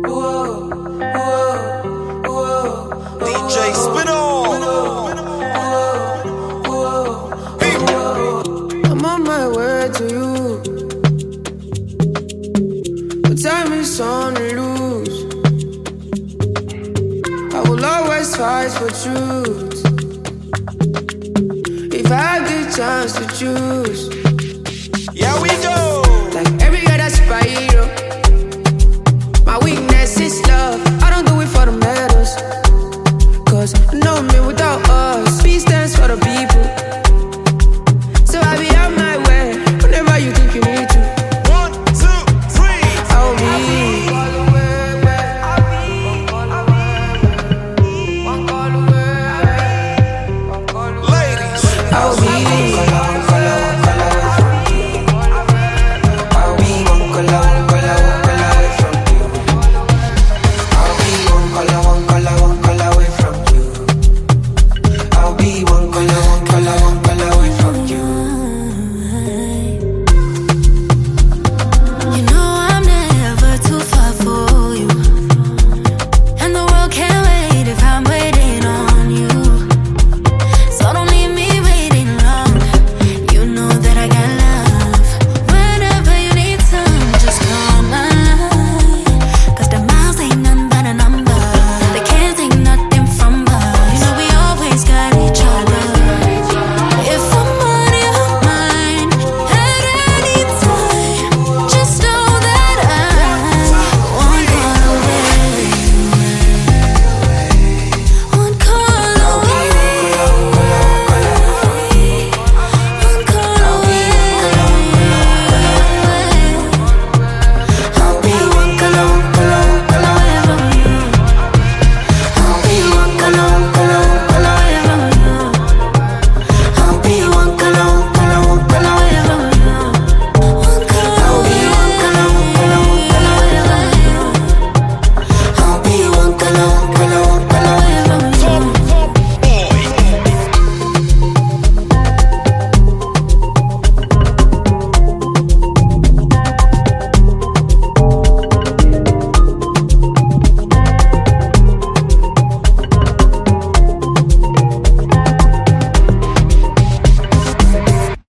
DJ Spinall. I'm on my way to you, but time is on the loose. I will always fight for truth. If I had the chance to choose, Yeah, we go.